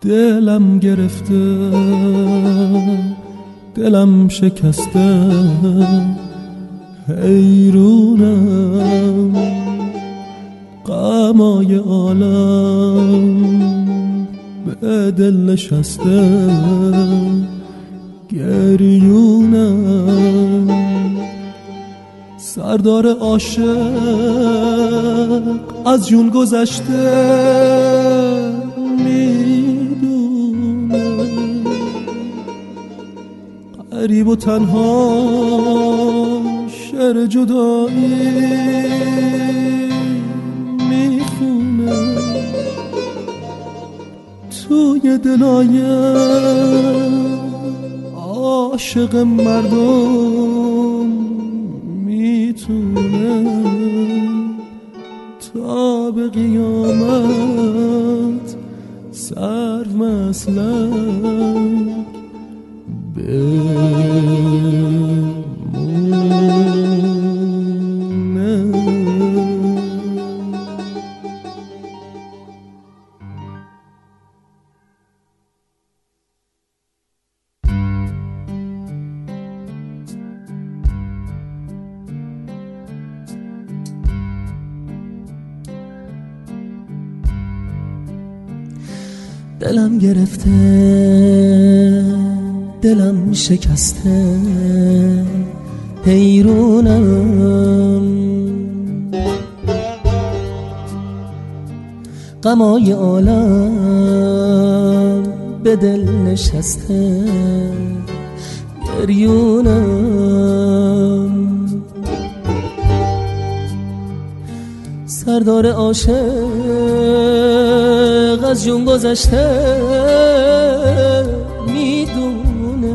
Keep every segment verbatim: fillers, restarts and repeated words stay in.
دلم گرفته، دلم شکسته، حیرونم، غمای عالم به دل نشسته، گریونم، سردار عاشق از جون گذشته، میدونه غریب و تنها شعر جدایی میخونه توی دلای عاشق مردم، میتونه تا به قیامت سرو مسلک دلم گرفته، دلم شکسته، حیرونم، غمای عالم به دل نشسته، گریونم، سردار عاشق از جون گذشته، میدونه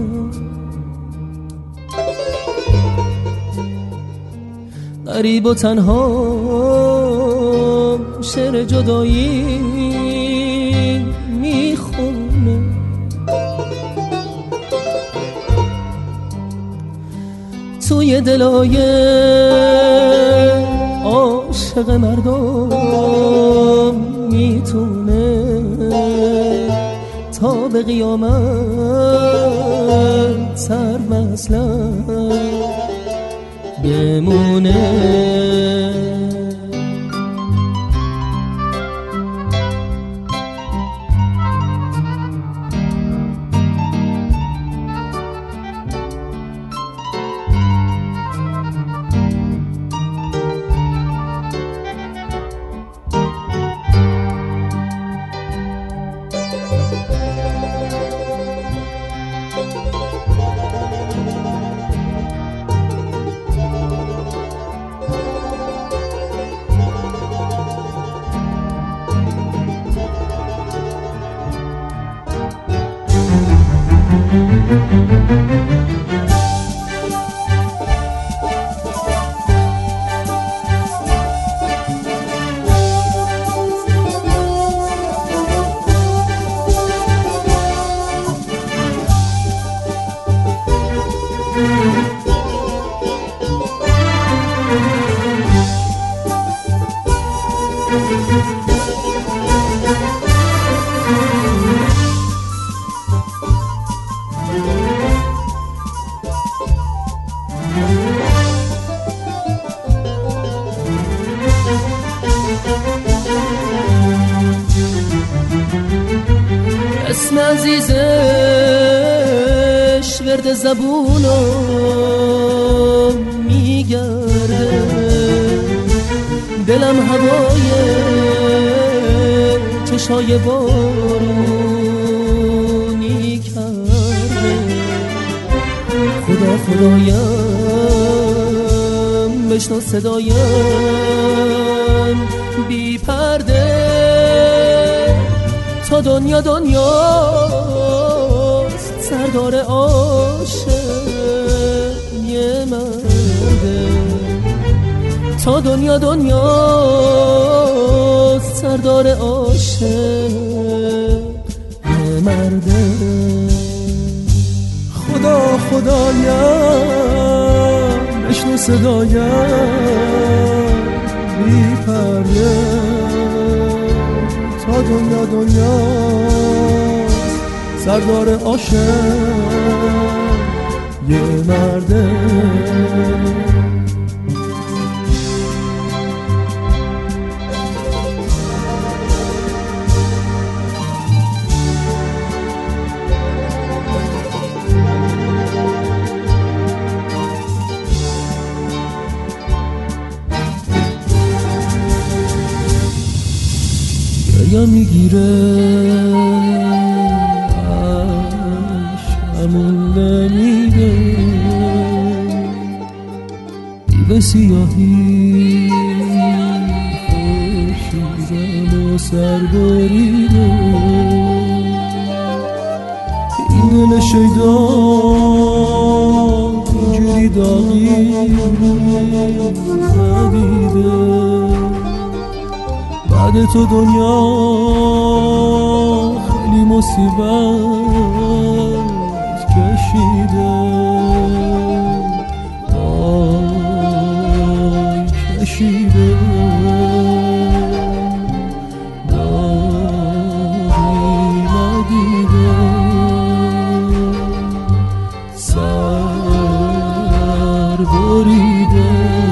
غریب و تنها شعر جدایی میخونه توی دلای عاشق مردم، میتونه تا به قیامت سر مسلک بمونه. اسم عزیزش ورد زبونو میگرده، دلم هوای چشای بارونی کرده، خدا خدایم بشنو صدایم بی پرده، تا دنیا دنیاست سردار عاشق یه مرده، تا دنیا دنیاست سردار عاشق یه مرده. خدا خدایم بشنو صدایم بی پرده، تا دنیا دنیا سردار عاشق یه مرده. گریا میگیره عشقمون نمیده، دیو سیاهی خورشیدم و سر بریده، این دل شیدا اینجوری داغی ندیده، بعد تو دنیا خیلی مصیبت کشیده، آی کشیده، داری ندیده، سر بریده،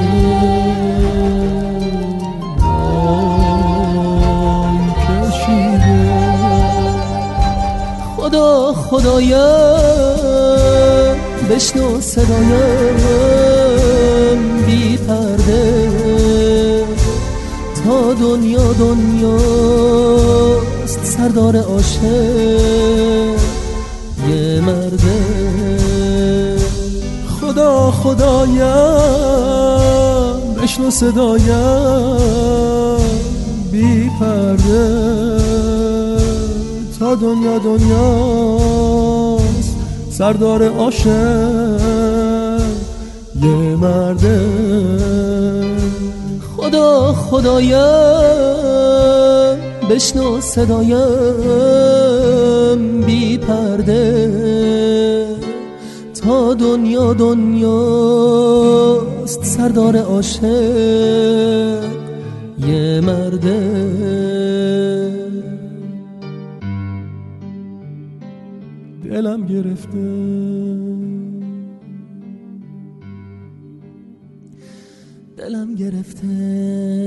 خدا خدایم بشنو صدایم بی پرده، تا دنیا دنیاست سردار عاشق یه مرده. خدا خدایم بشنو صدایم بی پرده، تا دنیا دنیاست سردار عاشق یه مرده. خدا خدایم بشنو صدایم بی پرده، تا دنیا دنیاست سردار عاشق یه مرده. دلم گرفته دلم گرفته